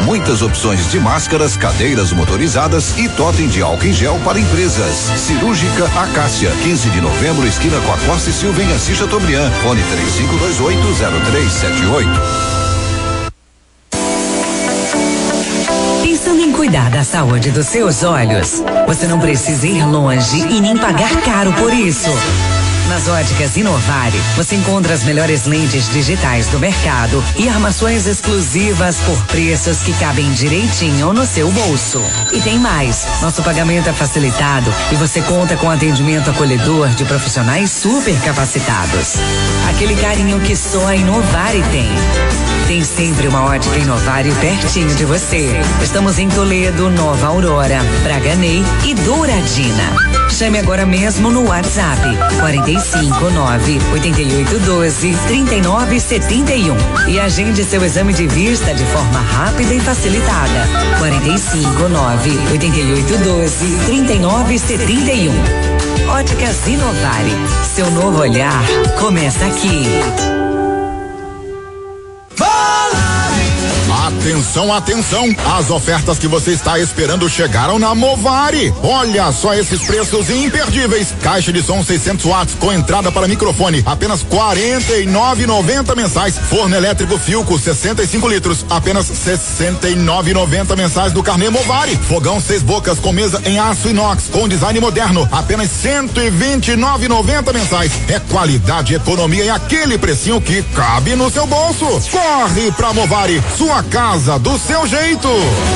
muitas opções de máscaras, cadeiras motorizadas e totem de álcool em gel para empresas. Cirúrgica Acácia, 15 de novembro, esquina com a Costa e Silva, em Assis Chateaubriand. Fone 3528-0378. Pensando em cuidar da saúde dos seus olhos, você não precisa ir longe e nem pagar caro por isso. Nas óticas Inovari, você encontra as melhores lentes digitais do mercado e armações exclusivas por preços que cabem direitinho no seu bolso. E tem mais, nosso pagamento é facilitado e você conta com atendimento acolhedor de profissionais super capacitados. Aquele carinho que só a Inovari tem. Tem sempre uma ótica Inovari pertinho de você. Estamos em Toledo, Nova Aurora, Braganey e Douradina. Chame agora mesmo no WhatsApp 459-8812-3971 e agende seu exame de vista de forma rápida e facilitada. 459-8812-3971. Óticas Inovari. Seu novo olhar começa aqui. Atenção, atenção! As ofertas que você está esperando chegaram na Movari. Olha só esses preços imperdíveis. Caixa de som 600 watts com entrada para microfone, apenas R$49,90 mensais. Forno elétrico Philco 65 litros, apenas R$69,90 mensais do carnê Movari. Fogão 6 bocas com mesa em aço inox com design moderno, apenas R$129,90 mensais. É qualidade e economia em aquele precinho que cabe no seu bolso. Corre pra Movari, sua casa do seu jeito.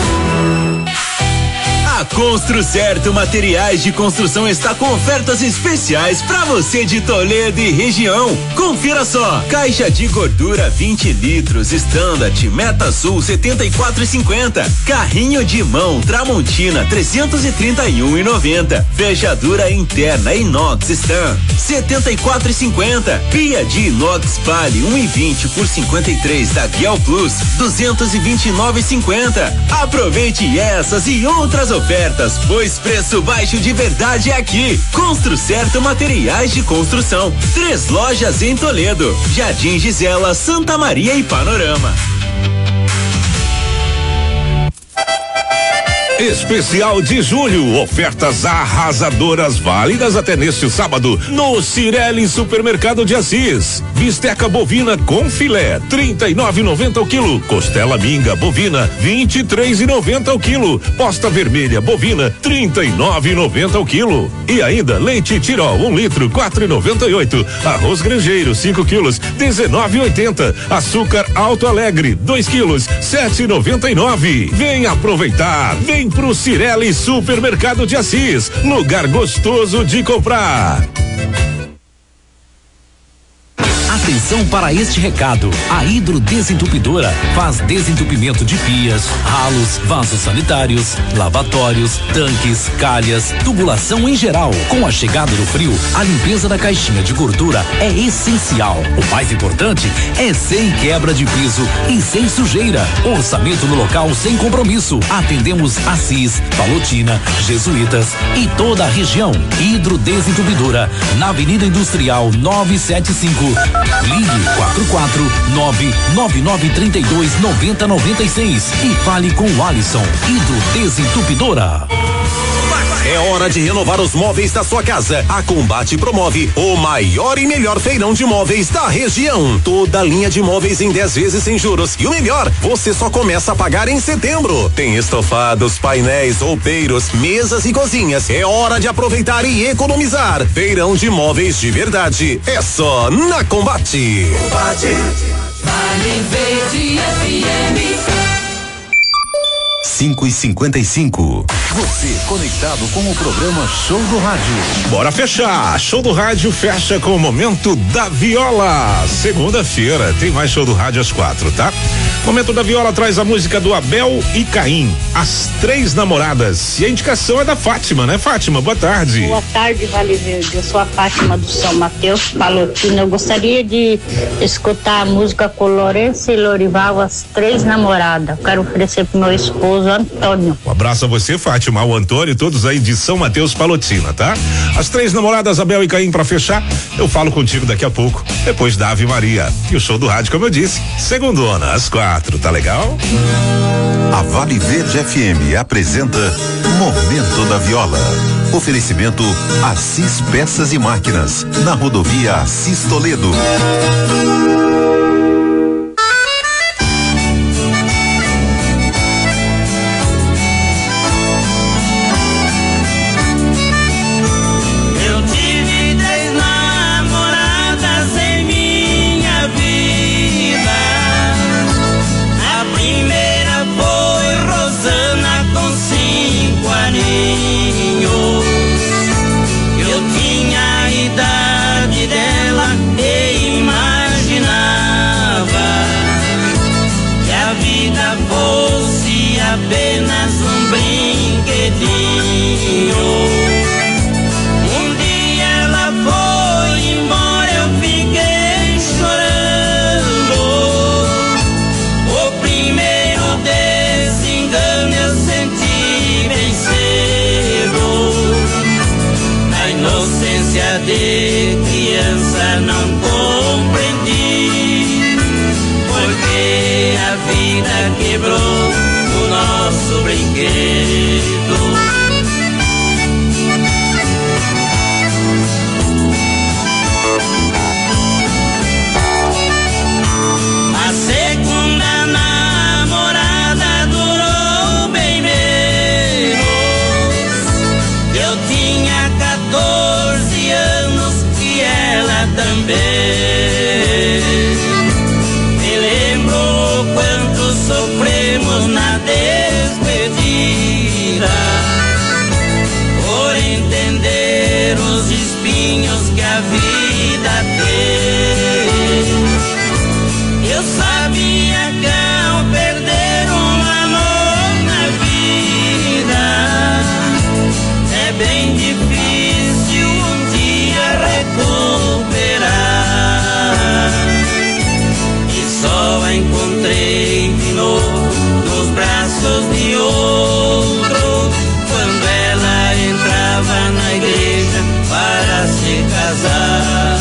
A Construcerto Materiais de Construção está com ofertas especiais para você de Toledo e região. Confira só: caixa de gordura 20 litros Standard Metasul 74,50, carrinho de mão Tramontina 331,90, fechadura interna inox Stan 74,50, pia de inox Pali 1,20 por 53 da Guel Plus 229,50. Aproveite essas e outras ofertas, pois preço baixo de verdade é aqui. Construcerto Materiais de Construção. 3 lojas em Toledo: Jardim Gisela, Santa Maria e Panorama. Especial de julho, ofertas arrasadoras válidas até neste sábado no Cirelli Supermercado de Assis. Bisteca bovina com filé, R$39,90 o quilo. Costela minga bovina, R$23,90 o quilo. Posta vermelha bovina, R$39,90 o quilo. E ainda leite Tirol 1 litro, R$4,98. Arroz Grangeiro 5 quilos, R$19,80. Açúcar Alto Alegre 2 quilos, R$7,99. Vem aproveitar, vem pro Cirelli Supermercado de Assis, lugar gostoso de comprar. Atenção para este recado: a hidrodesentupidora faz desentupimento de pias, ralos, vasos sanitários, lavatórios, tanques, calhas, tubulação em geral. Com a chegada do frio, a limpeza da caixinha de gordura é essencial. O mais importante é sem quebra de piso e sem sujeira. Orçamento no local sem compromisso. Atendemos Assis, Palotina, Jesuítas e toda a região. Hidrodesentupidora na Avenida Industrial 975. Ligue 44999329096 e fale com o Alisson. Hidrodesentupidora. É hora de renovar os móveis da sua casa. A Combate promove o maior e melhor feirão de móveis da região. Toda a linha de móveis em 10 vezes sem juros. E o melhor, você só começa a pagar em setembro. Tem estofados, painéis, roupeiros, mesas e cozinhas. É hora de aproveitar e economizar. Feirão de móveis de verdade. É só na Combate. Combate. Vale Verde FM. 5h55. Você conectado com o programa Show do Rádio. Bora fechar. Show do Rádio fecha com o Momento da Viola. Segunda-feira tem mais Show do Rádio às 4, tá? Momento da Viola traz a música do Abel e Caim, As Três Namoradas. E a indicação é da Fátima, né, Fátima? Boa tarde. Boa tarde, Vale Verde. Eu sou a Fátima do São Mateus, Palotina. Eu gostaria de escutar a música com Lourenço e Lorival, As Três Namoradas. Eu quero oferecer pro meu esposo, Antônio. Um abraço a você, Fátima, o Antônio, todos aí de São Mateus, Palotina, tá? As Três Namoradas, Abel e Caim, pra fechar. Eu falo contigo daqui a pouco, depois da Ave Maria. E o Show do Rádio, como eu disse, segundona, às 4, tá legal? A Vale Verde FM apresenta Momento da Viola. Oferecimento Assis Peças e Máquinas, na rodovia Assis Toledo. Apenas um brinquedinho. Um dia ela foi embora, eu fiquei chorando. O primeiro desengano eu senti bem cedo. Na inocência de criança não compreendi, porque a vida quebrou nosso brinquedo. A segunda namorada durou bem menos. Eu tinha 14 anos e ela também. Me lembro o quanto sofremos na despedida, por entender os espinhos que a vida tem. Eu sabia que ao perder um amor na vida é bem difícil um dia recuperar, e só a encontrei de novo nos braços de outro, quando ela entrava na igreja para se casar.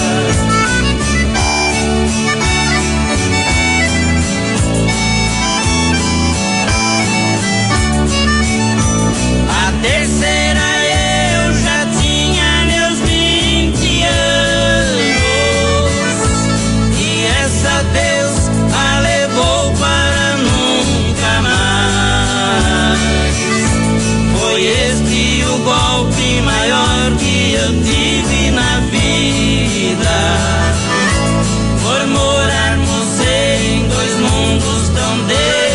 A terceira eu já tinha meus 20 anos, e essa Deus a levou para nunca mais. Foi este o golpe maior que eu tive na vida, por morarmos em dois mundos tão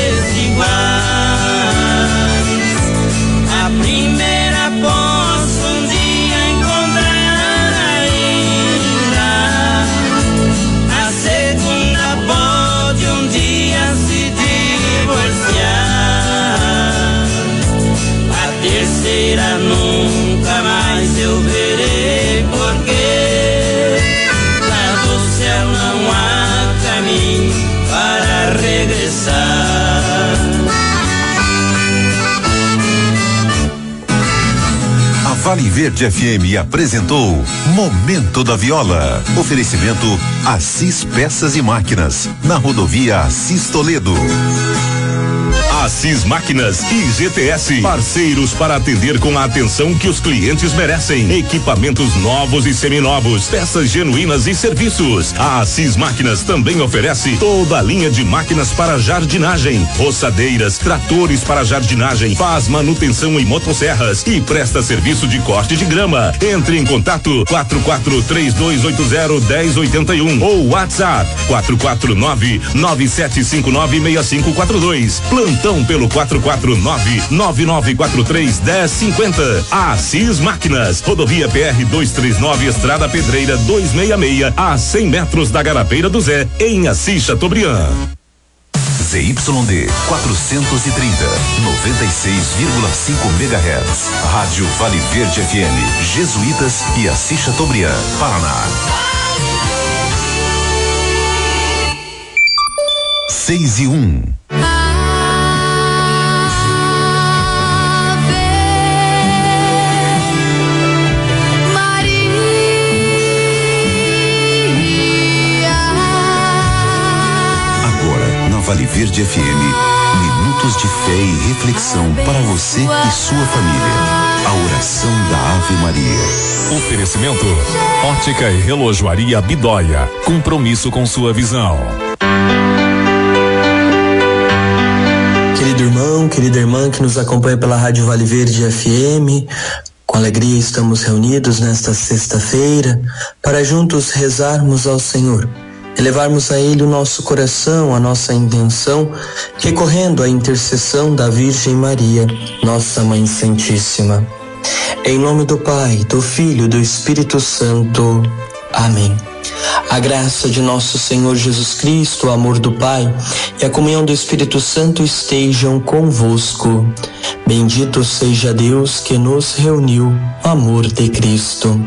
desiguais. A primeira posso um dia encontrar ainda, a segunda pode um dia se divorciar, a terceira nunca mais eu verei, porque lá do céu não há caminho para regressar. A Vale Verde FM apresentou Momento da Viola. Oferecimento Assis Peças e Máquinas, na rodovia Assis Toledo. Assis Máquinas e GTS, parceiros para atender com a atenção que os clientes merecem. Equipamentos novos e seminovos, peças genuínas e serviços. A Assis Máquinas também oferece toda a linha de máquinas para jardinagem, roçadeiras, tratores para jardinagem, faz manutenção em motosserras e presta serviço de corte de grama. Entre em contato 4432801081 ou WhatsApp 449-9759-6542. Plantão pelo 449-9943-1050. Assis Máquinas, rodovia PR 239, Estrada Pedreira 266, a 100 metros da Garapeira do Zé, em Assis Chateaubriand. ZYD 430, 96,5 MHz. Rádio Vale Verde FM, Jesuítas e Assis Chateaubriand, Paraná. 6:01. Vale Verde FM, Minuto momentos de fé e reflexão para você e sua família. A oração da Ave Maria. Oferecimento: Ótica e Relojoaria Bidóia. Compromisso com sua visão. Querido irmão, querida irmã que nos acompanha pela Rádio Vale Verde FM, com alegria estamos reunidos nesta sexta-feira para juntos rezarmos ao Senhor, elevarmos a Ele o nosso coração, a nossa intenção, recorrendo à intercessão da Virgem Maria, nossa Mãe Santíssima. Em nome do Pai, do Filho e do Espírito Santo. Amém. A graça de nosso Senhor Jesus Cristo, o amor do Pai e a comunhão do Espírito Santo estejam convosco. Bendito seja Deus que nos reuniu no amor de Cristo.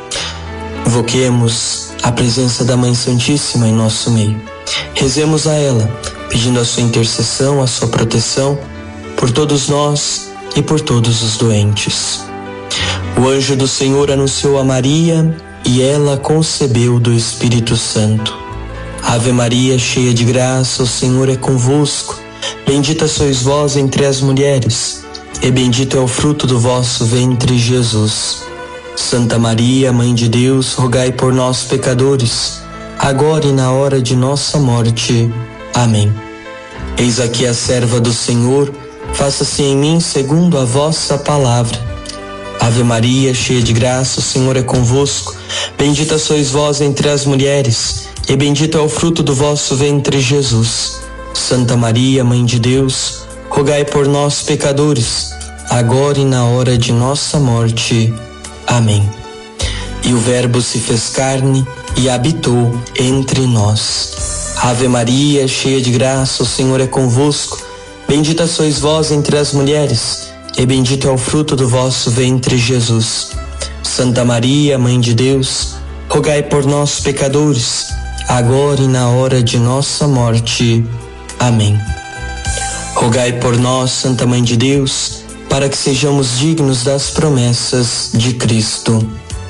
Invoquemos a presença da Mãe Santíssima em nosso meio. Rezemos a ela, pedindo a sua intercessão, a sua proteção por todos nós e por todos os doentes. O anjo do Senhor anunciou a Maria e ela concebeu do Espírito Santo. Ave Maria, cheia de graça, o Senhor é convosco. Bendita sois vós entre as mulheres, e bendito é o fruto do vosso ventre, Jesus. Santa Maria, Mãe de Deus, rogai por nós, pecadores, agora e na hora de nossa morte. Amém. Eis aqui a serva do Senhor, faça-se em mim segundo a vossa palavra. Ave Maria, cheia de graça, o Senhor é convosco. Bendita sois vós entre as mulheres, e bendito é o fruto do vosso ventre, Jesus. Santa Maria, Mãe de Deus, rogai por nós, pecadores, agora e na hora de nossa morte. Amém. E o Verbo se fez carne e habitou entre nós. Ave Maria, cheia de graça, o Senhor é convosco. Bendita sois vós entre as mulheres, e bendito é o fruto do vosso ventre, Jesus. Santa Maria, Mãe de Deus, rogai por nós, pecadores, agora e na hora de nossa morte. Amém. Rogai por nós, Santa Mãe de Deus, para que sejamos dignos das promessas de Cristo.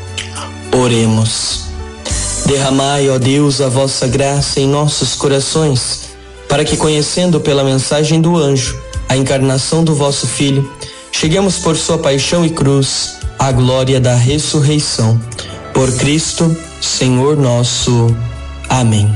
Oremos. Derramai, ó Deus, a vossa graça em nossos corações, para que, conhecendo pela mensagem do anjo a encarnação do vosso Filho, cheguemos por sua paixão e cruz à glória da ressurreição. Por Cristo, Senhor nosso. Amém.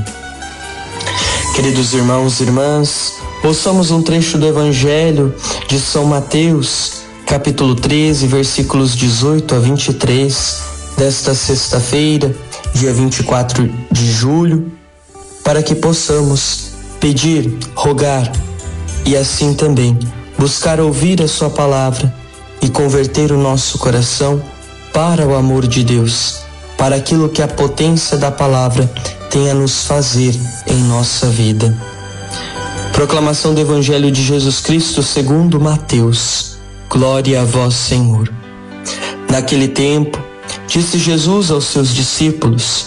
Queridos irmãos e irmãs, ouçamos um trecho do Evangelho de São Mateus, capítulo 13, versículos 18 a 23, desta sexta-feira, dia 24 de julho, para que possamos pedir, rogar e assim também buscar ouvir a sua palavra e converter o nosso coração para o amor de Deus, para aquilo que a potência da palavra tem a nos fazer em nossa vida. Proclamação do Evangelho de Jesus Cristo segundo Mateus. Glória a vós, Senhor. Naquele tempo, disse Jesus aos seus discípulos: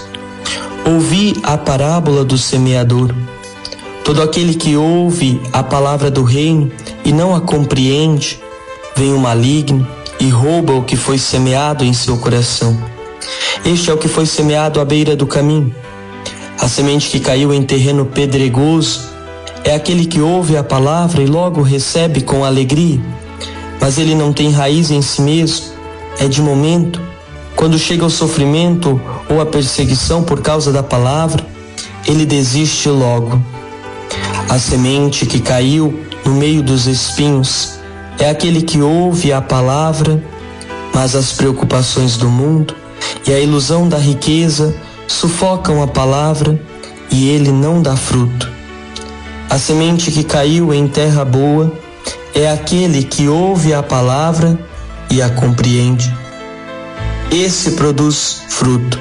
ouvi a parábola do semeador. Todo aquele que ouve a palavra do reino e não a compreende, vem o maligno e rouba o que foi semeado em seu coração. Este é o que foi semeado à beira do caminho. A semente que caiu em terreno pedregoso é aquele que ouve a palavra e logo recebe com alegria, mas ele não tem raiz em si mesmo, é de momento. Quando chega o sofrimento ou a perseguição por causa da palavra, ele desiste logo. A semente que caiu no meio dos espinhos é aquele que ouve a palavra, mas as preocupações do mundo e a ilusão da riqueza sufocam a palavra e ele não dá fruto. A semente que caiu em terra boa é aquele que ouve a palavra e a compreende. Esse produz fruto.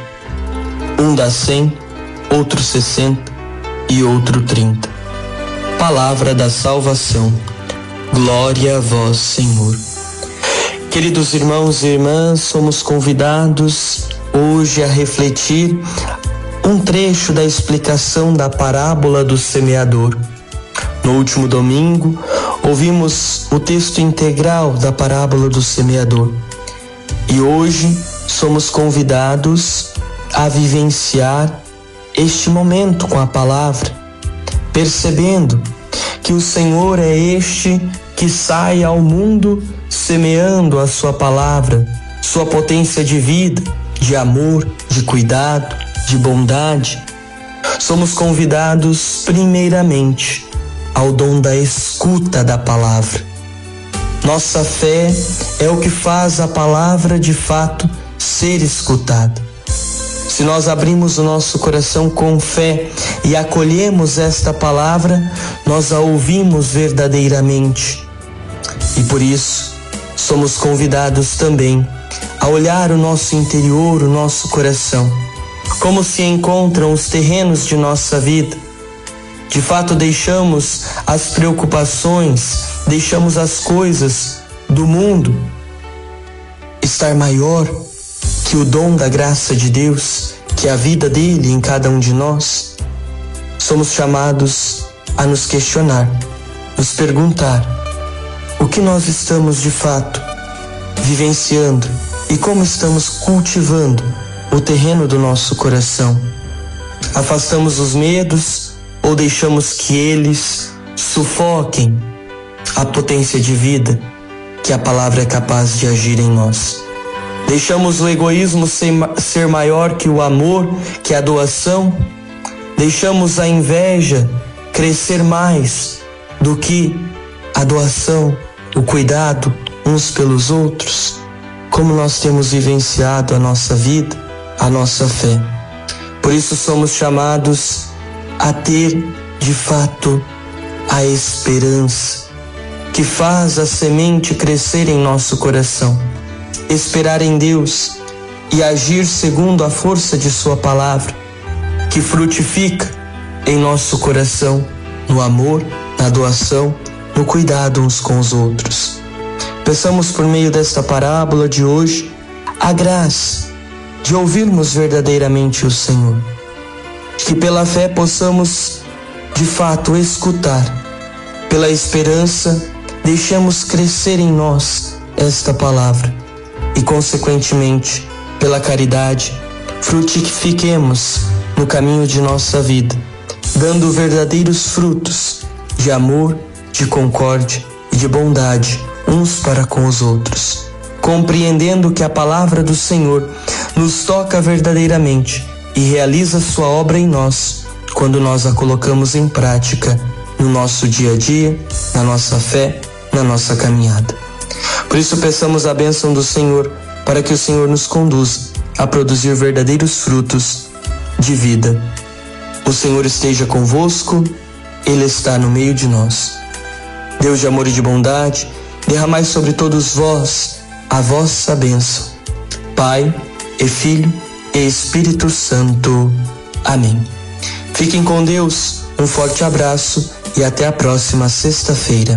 Um dá 100, outro 60 e outro 30. Palavra da salvação. Glória a vós, Senhor. Queridos irmãos e irmãs, somos convidados hoje a refletir um trecho da explicação da parábola do semeador. No último domingo, ouvimos o texto integral da parábola do semeador. E hoje somos convidados a vivenciar este momento com a palavra, percebendo que o Senhor é este que sai ao mundo semeando a sua palavra, sua potência de vida, de amor, de cuidado, de bondade. Somos convidados primeiramente ao dom da escuta da palavra. Nossa fé é o que faz a palavra de fato ser escutada. Se nós abrimos o nosso coração com fé e acolhemos esta palavra, nós a ouvimos verdadeiramente. E por isso, somos convidados também a olhar o nosso interior, o nosso coração, como se encontram os terrenos de nossa vida. De fato, deixamos as preocupações, deixamos as coisas do mundo estar maior que o dom da graça de Deus, que é a vida dele em cada um de nós. Somos chamados a nos questionar, nos perguntar o que nós estamos de fato vivenciando e como estamos cultivando o terreno do nosso coração. Afastamos os medos ou deixamos que eles sufoquem a potência de vida que a palavra é capaz de agir em nós? Deixamos o egoísmo ser maior que o amor, que a doação? Deixamos a inveja crescer mais do que a doação, o cuidado uns pelos outros? Como nós temos vivenciado a nossa vida, a nossa fé? Por isso somos chamados a ter, de fato, a esperança que faz a semente crescer em nosso coração. Esperar em Deus e agir segundo a força de sua palavra, que frutifica em nosso coração, no amor, na doação, no cuidado uns com os outros. Peçamos por meio desta parábola de hoje a graça de ouvirmos verdadeiramente o Senhor, que pela fé possamos de fato escutar, pela esperança deixemos crescer em nós esta palavra e consequentemente pela caridade frutifiquemos no caminho de nossa vida, dando verdadeiros frutos de amor, de concórdia e de bondade uns para com os outros, compreendendo que a palavra do Senhor nos toca verdadeiramente e realiza sua obra em nós quando nós a colocamos em prática no nosso dia a dia, na nossa fé, na nossa caminhada. Por isso peçamos a bênção do Senhor para que o Senhor nos conduza a produzir verdadeiros frutos de vida. O Senhor esteja convosco, Ele está no meio de nós. Deus de amor e de bondade, derramai sobre todos vós a vossa bênção. Pai e Filho e Espírito Santo. Amém. Fiquem com Deus, um forte abraço e até a próxima sexta-feira.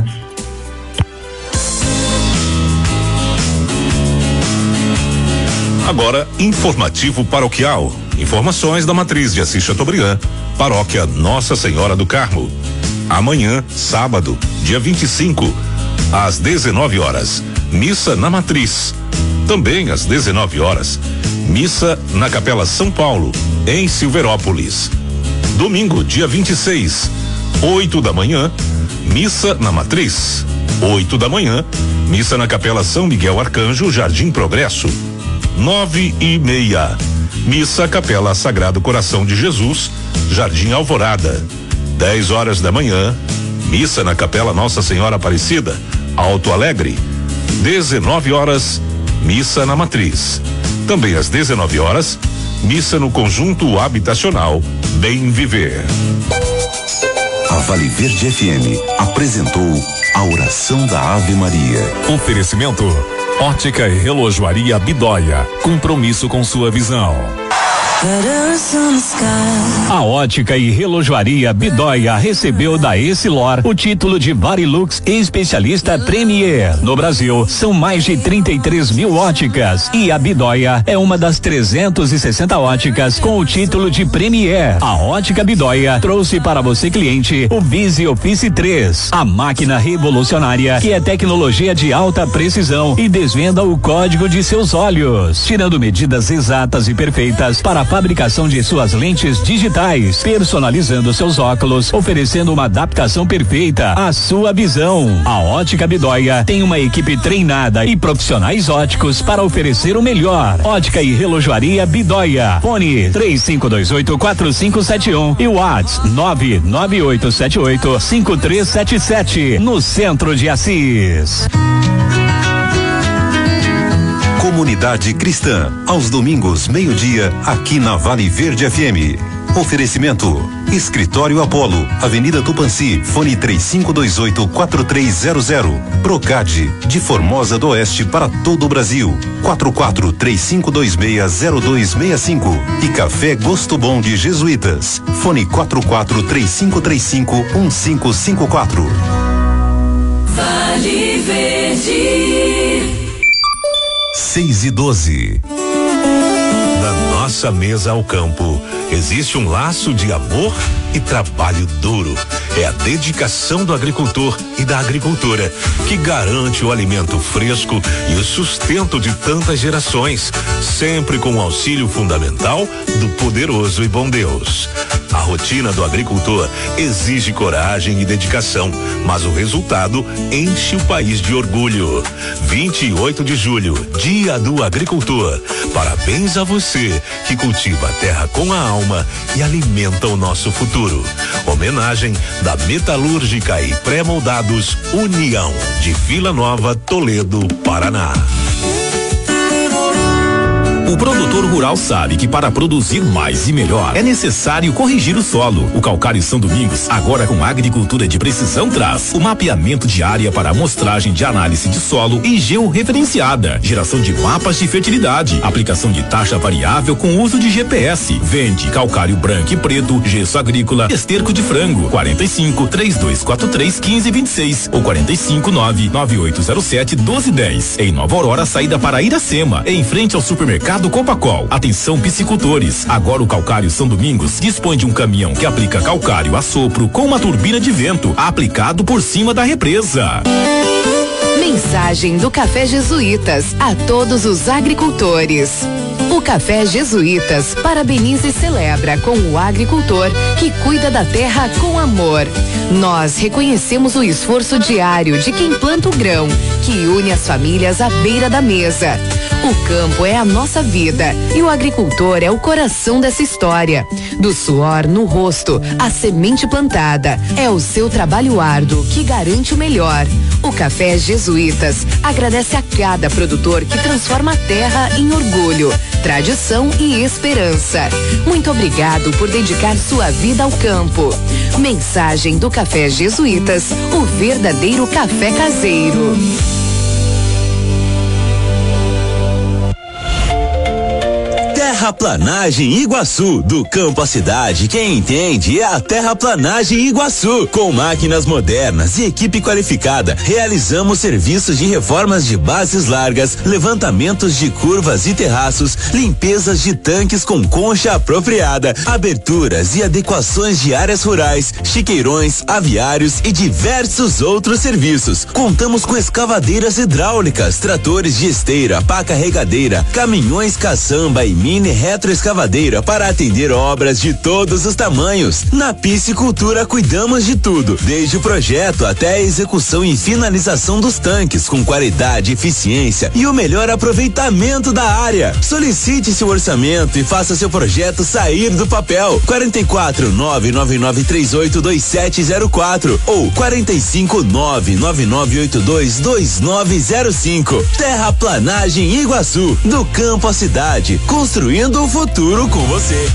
Agora, informativo paroquial. Informações da Matriz de Assis Chateaubriand, Paróquia Nossa Senhora do Carmo. Amanhã, sábado, dia 25, às 19 horas, missa na Matriz. Também às 19 horas, missa na Capela São Paulo, em Silverópolis. Domingo, dia 26, 8 da manhã, missa na Matriz. 8 da manhã, missa na Capela São Miguel Arcanjo, Jardim Progresso. 9:30, missa Capela Sagrado Coração de Jesus, Jardim Alvorada. 10 horas da manhã, missa na Capela Nossa Senhora Aparecida, Alto Alegre. 19 horas, missa na Matriz. Também às 19 horas, missa no Conjunto Habitacional Bem Viver. A Vale Verde FM apresentou a oração da Ave Maria. Oferecimento: Ótica e Relojoaria Bidóia. Compromisso com sua visão. A Ótica e Relojoaria Bidóia recebeu da Essilor o título de Varilux Especialista Premier. No Brasil, são mais de 33 mil óticas e a Bidóia é uma das 360 óticas com o título de Premier. A Ótica Bidóia trouxe para você, cliente, o Visi Office 3, a máquina revolucionária que é tecnologia de alta precisão e desvenda o código de seus olhos, tirando medidas exatas e perfeitas para a fabricação de suas lentes digitais, personalizando seus óculos, oferecendo uma adaptação perfeita à sua visão. A Ótica Bidóia tem uma equipe treinada e profissionais óticos para oferecer o melhor. Ótica e Relojoaria Bidóia. Fone 3528-4571 e WhatsApp 99878-5377 no centro de Assis. Comunidade Cristã, aos domingos, meio-dia, aqui na Vale Verde FM. Oferecimento: Escritório Apolo, Avenida Tupanci, fone 3528-4300. Procade, de Formosa do Oeste para todo o Brasil. 44-3526-0265. E Café Gosto Bom de Jesuítas. Fone 44-3535-1554. Vale Verde. 6:12. Da nossa mesa ao campo, existe um laço de amor e trabalho duro. É a dedicação do agricultor e da agricultura que garante o alimento fresco e o sustento de tantas gerações, sempre com o auxílio fundamental do poderoso e bom Deus. A rotina do agricultor exige coragem e dedicação, mas o resultado enche o país de orgulho. 28 de julho, Dia do Agricultor. Parabéns a você que cultiva a terra com a alma e alimenta o nosso futuro. Homenagem da Metalúrgica e Pré-Moldados União, de Vila Nova, Toledo, Paraná. O produtor rural sabe que para produzir mais e melhor é necessário corrigir o solo. O Calcário São Domingos, agora com agricultura de precisão, traz o mapeamento de área para amostragem de análise de solo e georreferenciada, geração de mapas de fertilidade, aplicação de taxa variável com uso de GPS. Vende calcário branco e preto, gesso agrícola, esterco de frango. 45-3243-1526 ou 45-99807-1210. Em Nova Aurora, saída para Iracema, em frente ao supermercado Copacol. Atenção piscicultores, agora o Calcário São Domingos dispõe de um caminhão que aplica calcário a sopro com uma turbina de vento aplicado por cima da represa. Mensagem do Café Jesuítas a todos os agricultores. O Café Jesuítas parabeniza e celebra com o agricultor que cuida da terra com amor. Nós reconhecemos o esforço diário de quem planta o grão, que une as famílias à beira da mesa. O campo é a nossa vida e o agricultor é o coração dessa história. Do suor no rosto, a semente plantada, é o seu trabalho árduo que garante o melhor. O Café Jesuítas agradece a cada produtor que transforma a terra em orgulho, tradição e esperança. Muito obrigado por dedicar sua vida ao campo. Mensagem do Café Jesuítas, o verdadeiro café caseiro. Terraplanagem Iguaçu, do campo à cidade, quem entende é a Terraplanagem Iguaçu. Com máquinas modernas e equipe qualificada, realizamos serviços de reformas de bases largas, levantamentos de curvas e terraços, limpezas de tanques com concha apropriada, aberturas e adequações de áreas rurais, chiqueirões, aviários e diversos outros serviços. Contamos com escavadeiras hidráulicas, tratores de esteira, pá carregadeira, caminhões caçamba e mini retroescavadeira para atender obras de todos os tamanhos. Na piscicultura cuidamos de tudo, desde o projeto até a execução e finalização dos tanques, com qualidade, eficiência e o melhor aproveitamento da área. Solicite seu orçamento e faça seu projeto sair do papel. 44-999382704 ou 45-999822905. Terraplanagem Iguaçu, do campo à cidade, construindo o futuro com você.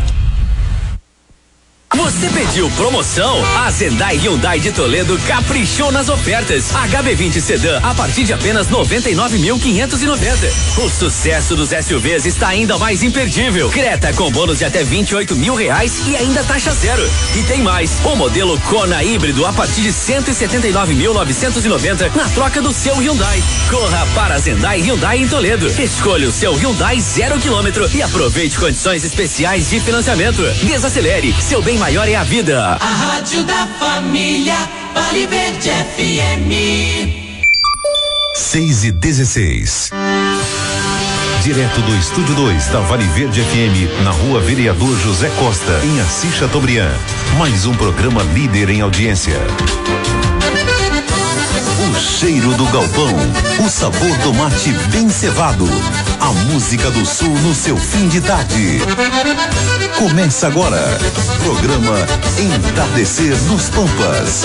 Você pediu promoção? A Zendai Hyundai de Toledo caprichou nas ofertas. HB20 Sedã a partir de apenas 99.590. O sucesso dos SUVs está ainda mais imperdível. Creta com bônus de até R$28.000 e ainda taxa zero. E tem mais, o modelo Kona híbrido a partir de 179.990 na troca do seu Hyundai. Corra para a Zendai Hyundai em Toledo. Escolha o seu Hyundai 0 km e aproveite condições especiais de financiamento. Desacelere, seu bem maior é a vida. A rádio da família, Vale Verde FM. 6:16. Direto do Estúdio 2 da Vale Verde FM, na Rua Vereador José Costa, em Assis Chateaubriand. Mais um programa líder em audiência. O cheiro do galpão, o sabor do mate bem cevado, a música do sul no seu fim de tarde. Começa agora, programa Entardecer nos Pampas.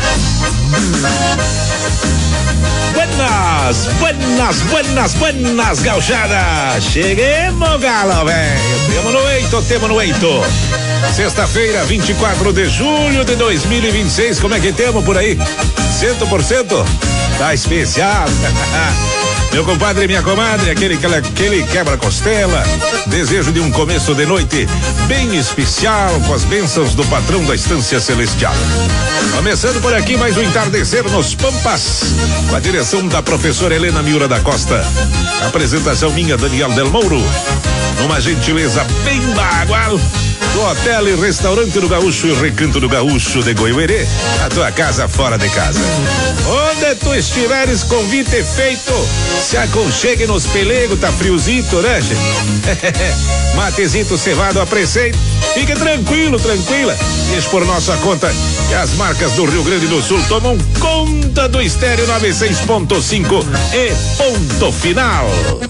Buenas, gauchada! Cheguemos, galo, velho! Temo no eito! Sexta-feira, 24 de julho de 2026, como é que temos por aí? 100%? Tá especial! Meu compadre e minha comadre, aquele quebra-costela, desejo de um começo de noite bem especial com as bênçãos do patrão da Estância Celestial. Começando por aqui mais um Entardecer nos Pampas, com a direção da professora Helena Miura da Costa. A apresentação minha, Daniel Del Mouro, numa gentileza bem bagual do Hotel e Restaurante do Gaúcho e Recanto do Gaúcho de Goiuerê, a tua casa fora de casa. Onde tu estiveres, convite feito, se aconchegue nos pelegos, tá friozito, né, gente? Matezito cevado a preceito, fique tranquila, deixe por nossa conta que as marcas do Rio Grande do Sul tomam conta do Estéreo 96.5 e ponto final.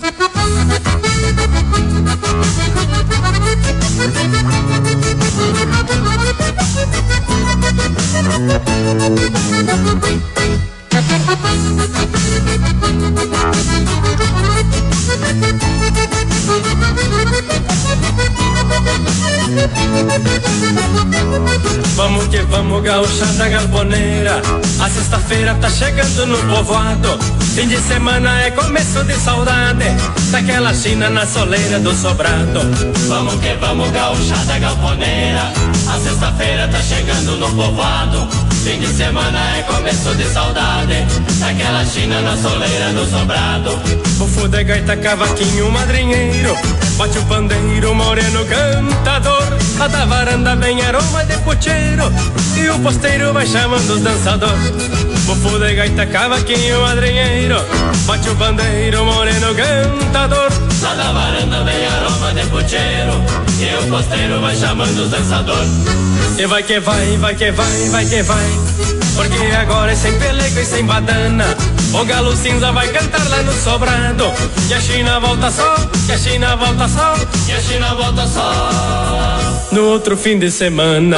Vamos que vamos, gauchada galponeira. A sexta-feira tá chegando no povoado. Fim de semana é começo de saudade daquela China na soleira do sobrado. Vamos que vamos, gauchada galponeira. A sexta-feira tá chegando no povoado. Fim de semana é começo de saudade daquela China na soleira do sobrado. Bufo de gaita, cavaquinho, madrinheiro, bate o pandeiro, moreno cantador. A da varanda vem aroma de pucheiro e o posteiro vai chamando os dançadores. Bufo de gaita, cavaquinho, madrinheiro, bate o pandeiro, moreno cantador. Lá da varanda vem aroma de pucheiro e o posteiro vai chamando os dançadores. E vai que vai, vai que vai, vai que vai, porque agora é sem pelego e sem badana. O galo cinza vai cantar lá no sobrado. E a China volta só, e a China volta só, e a China volta só no outro fim de semana.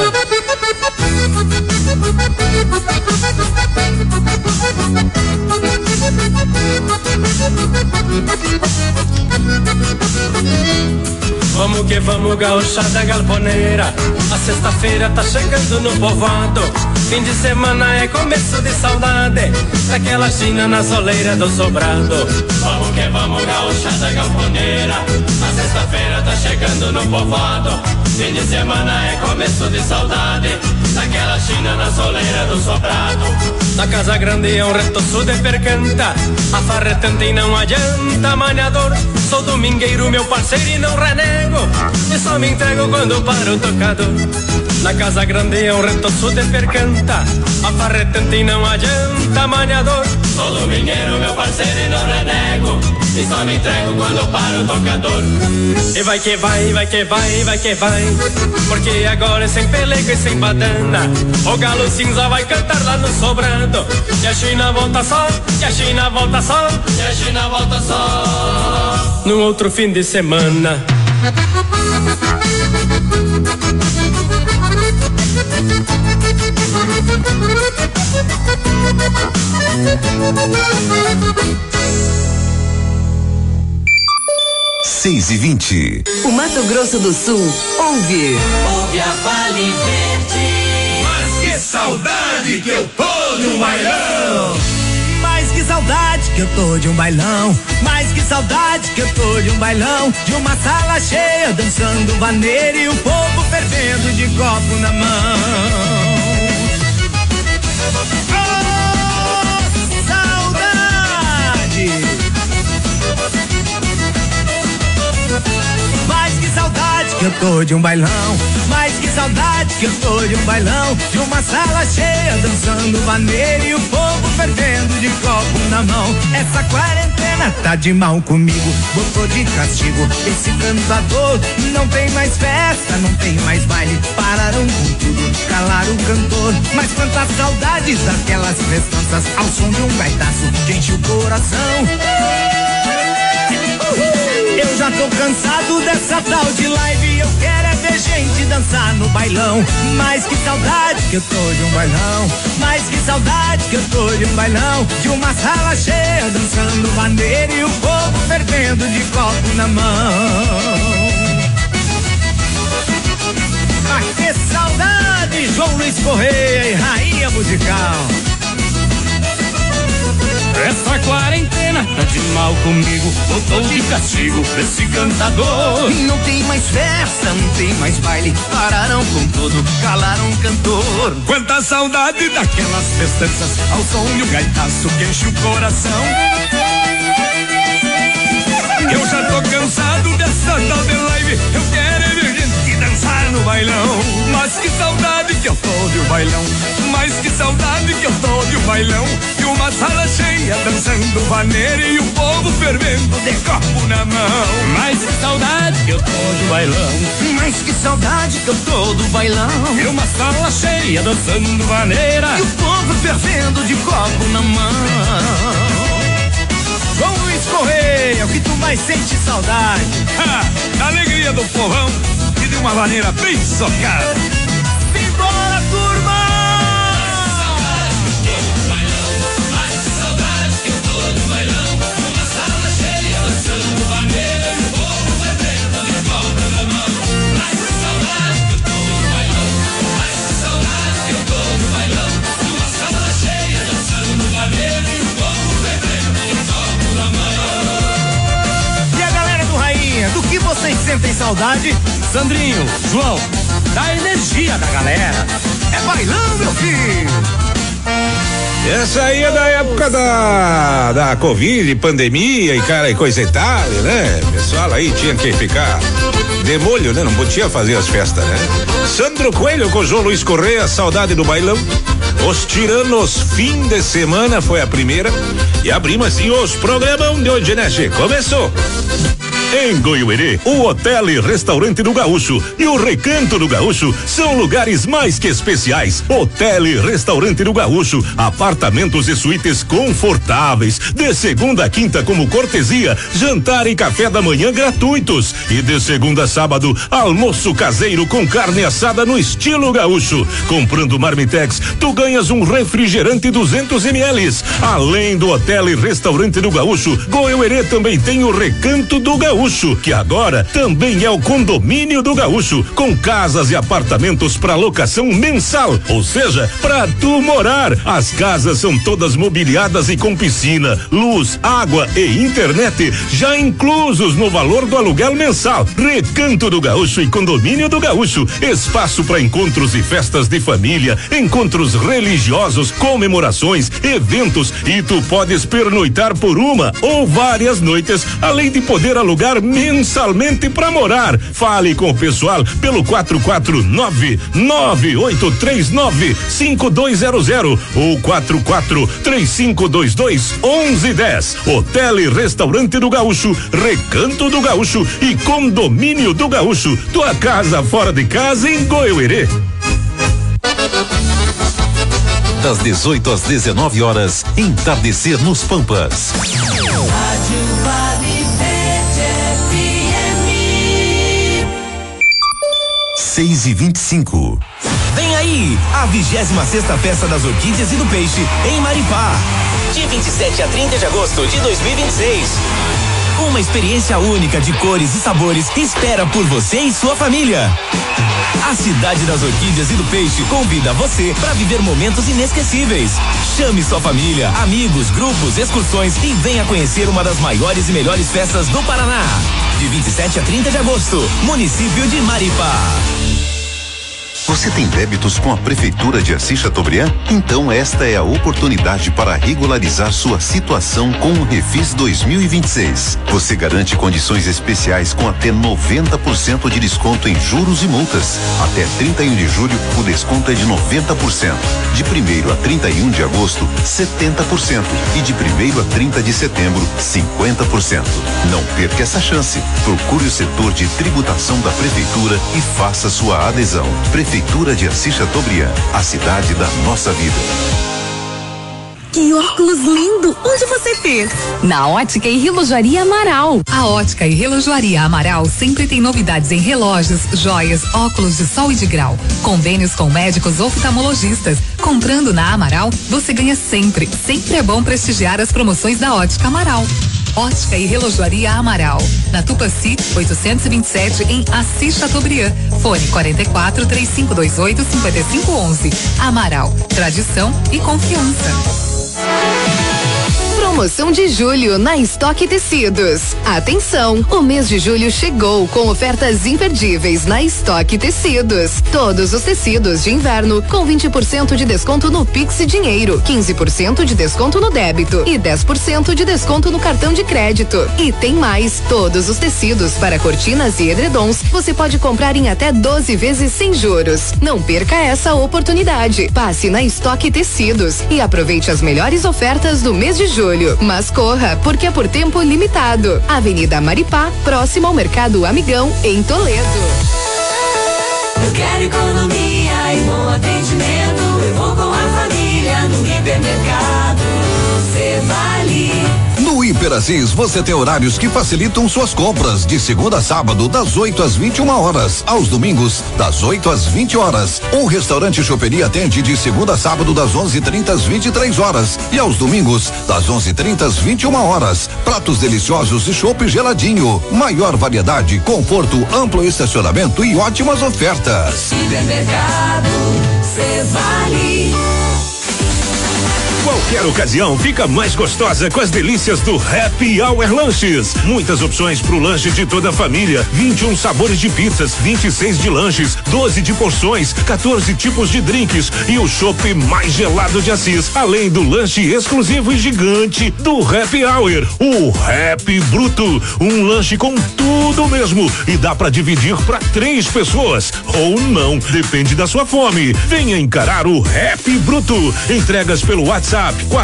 Vamos que vamos, gauchada galponeira. A sexta-feira tá chegando no povoado. Fim de semana é começo de saudade daquela China na soleira do sobrado. Vamos que vamos, gauchada galponeira. A sexta-feira tá chegando no povoado. Fim de semana é começo de saudade daquela China na soleira do sobrado. Na casa grande é um retoço de percanta, a farra é tanta e não adianta, maniador. Sou domingueiro, meu parceiro, e não renego, e só me entrego quando para o tocador. Na casa grande é um retoço de percanta, a farra é tanta e não adianta, maniador. Sou domingueiro, meu parceiro, e não renego, e só me entrego quando para o tocador. E vai que vai, vai que vai, vai que vai, porque agora é sem pelego e sem badana. O galo cinza vai cantar lá no sobrado. E a China volta só, e a China volta só, e a China volta só num outro fim de semana. Seis e 20. O Mato Grosso do Sul ouve. Ouve a Vale Verde. Mas que saudade que eu tô de um bailão. Mas que saudade que eu tô de um bailão. Mas que saudade que eu tô de um bailão. De uma sala cheia dançando vaneira e o povo fervendo de copo na mão. Mas que saudade que eu tô de um bailão. Mas que saudade que eu tô de um bailão. De uma sala cheia dançando vaneira e o povo fervendo de copo na mão. Essa quarentena tá de mal comigo, botou de castigo esse cantador. Não tem mais festa, não tem mais baile, pararam com tudo, calaram o cantor. Mas quantas saudades daquelas festanças ao som de um gaitaço que enche o coração. Eu já tô cansado dessa tal de live, eu quero é ver gente dançar no bailão. Mas que saudade que eu tô de um bailão, mas que saudade que eu tô de um bailão, de uma sala cheia dançando maneiro e o povo fervendo de copo na mão. Ah, que saudade, João Luiz Correia e Rainha Musical. Essa quarentena tá de mal comigo, botou de castigo esse cantador. Não tem mais festa, não tem mais baile, pararam com tudo, calaram o cantor. Quanta saudade daquelas festanças ao som de um gaitaço que enche o coração. Eu já tô cansado dessa tal de live, eu quero é ver gente dançar no bailão. Mas que saudade que eu tô de um bailão, mas que saudade que eu tô de um bailão, de uma sala cheia dançando vaneira e o povo fervendo de copo na mão. Mas que saudade que eu tô do bailão, mas que saudade que eu tô do bailão, de uma sala cheia dançando vaneira e o povo fervendo de copo na mão. João Luiz Correia, o que tu mais sente saudade? Da alegria do povão e de uma maneira bem socada. Simbora, turma! Mais que saudade que eu tô do bailão, uma sala cheia dançando vaneira e o povo fervendo de copo na mão. Mais que saudade que eu tô do bailão, mais que saudade que eu tô do bailão, uma sala cheia dançando vaneira e o povo fervendo de copo na mão. E a galera do Rainha, do que vocês sentem saudade? Sandrinho, João, da energia da galera. É bailão, meu filho! Essa aí é da época da Covid, pandemia e cara e coisa e tal, né? O pessoal aí tinha que ficar de molho, né? Não podia fazer as festas, né? Sandro Coelho com João Luiz Correia, saudade do bailão. Os Tiranos, fim de semana foi a primeira. E abrimos assim os programão de hoje, né, Che? Começou! Em Goiuerê, o Hotel e Restaurante do Gaúcho e o Recanto do Gaúcho são lugares mais que especiais. Hotel e Restaurante do Gaúcho, apartamentos e suítes confortáveis, de segunda a quinta como cortesia, jantar e café da manhã gratuitos e de segunda a sábado, almoço caseiro com carne assada no estilo gaúcho. Comprando Marmitex, tu ganhas um refrigerante 200 ml. Além do Hotel e Restaurante do Gaúcho, Goiuerê também tem o Recanto do Gaúcho, que agora também é o Condomínio do Gaúcho, com casas e apartamentos para locação mensal, ou seja, para tu morar. As casas são todas mobiliadas e com piscina, luz, água e internet já inclusos no valor do aluguel mensal. Recanto do Gaúcho e Condomínio do Gaúcho, espaço para encontros e festas de família, encontros religiosos, comemorações, eventos, e tu podes pernoitar por uma ou várias noites, além de poder alugar mensalmente para morar. Fale com o pessoal pelo 449-9839-5200 ou 44-3522-1110. Hotel e Restaurante do Gaúcho, Recanto do Gaúcho e Condomínio do Gaúcho. Tua casa fora de casa em Goiuerê. Das 18 às 19 horas, entardecer nos Pampas. 6h25. Vem aí, a 26ª Festa das Orquídeas e do Peixe, em Maripá. De 27 a 30 de agosto de 2026. Uma experiência única de cores e sabores espera por você e sua família. A Cidade das Orquídeas e do Peixe convida você para viver momentos inesquecíveis. Chame sua família, amigos, grupos, excursões e venha conhecer uma das maiores e melhores festas do Paraná. De 27 a 30 de agosto, município de Maripá. Você tem débitos com a Prefeitura de Assis Chateaubriand? Então esta é a oportunidade para regularizar sua situação com o Refis 2026. Você garante condições especiais com até 90% de desconto em juros e multas. Até 31 de julho, o desconto é de 90%. De 1º a 31 de agosto, 70%. E de 1º a 30 de setembro, 50%. Não perca essa chance. Procure o setor de tributação da Prefeitura e faça sua adesão. Prefeitura de Assis Chateaubriand, a cidade da nossa vida. Que óculos lindo! Onde você fez? Na Ótica e Relojoaria Amaral. A Ótica e Relojoaria Amaral sempre tem novidades em relógios, joias, óculos de sol e de grau. Convênios com médicos oftalmologistas. Comprando na Amaral, você ganha sempre. Sempre é bom prestigiar as promoções da Ótica Amaral. Ótica e Relojoaria Amaral. Na Tupanci, 827 em Assis Chateaubriand. Fone 44 3528 5511. Amaral, tradição e confiança. Promoção de julho na Estoque Tecidos. Atenção, o mês de julho chegou com ofertas imperdíveis na Estoque Tecidos. Todos os tecidos de inverno com 20% de desconto no Pix Dinheiro, 15% de desconto no débito e 10% de desconto no cartão de crédito. E tem mais, todos os tecidos para cortinas e edredons você pode comprar em até 12 vezes sem juros. Não perca essa oportunidade. Passe na Estoque Tecidos e aproveite as melhores ofertas do mês de julho. Mas corra, porque é por tempo limitado. Avenida Maripá, próximo ao Mercado Amigão, em Toledo. Eu quero economia e bom atendimento. Eu vou com a família no hipermercado. Cê vale. No Hiper Assis, você tem horários que facilitam suas compras, de segunda a sábado, das 8 às 21 horas, aos domingos, das 8 às 20 horas. O restaurante Choperia atende de segunda a sábado, das 11h30 às 23 horas e aos domingos, das 11h30 às 21 horas. Pratos deliciosos e chopp geladinho. Maior variedade, conforto, amplo estacionamento e ótimas ofertas. Hipermercado, cê vale. Qualquer ocasião fica mais gostosa com as delícias do Happy Hour Lanches. Muitas opções pro lanche de toda a família. 21 sabores de pizzas, 26 de lanches, 12 de porções, 14 tipos de drinks e o chopp mais gelado de Assis. Além do lanche exclusivo e gigante do Happy Hour, o Happy Bruto. Um lanche com tudo mesmo e dá pra dividir pra 3 pessoas. Ou não, depende da sua fome. Venha encarar o Happy Bruto. Entregas pelo WhatsApp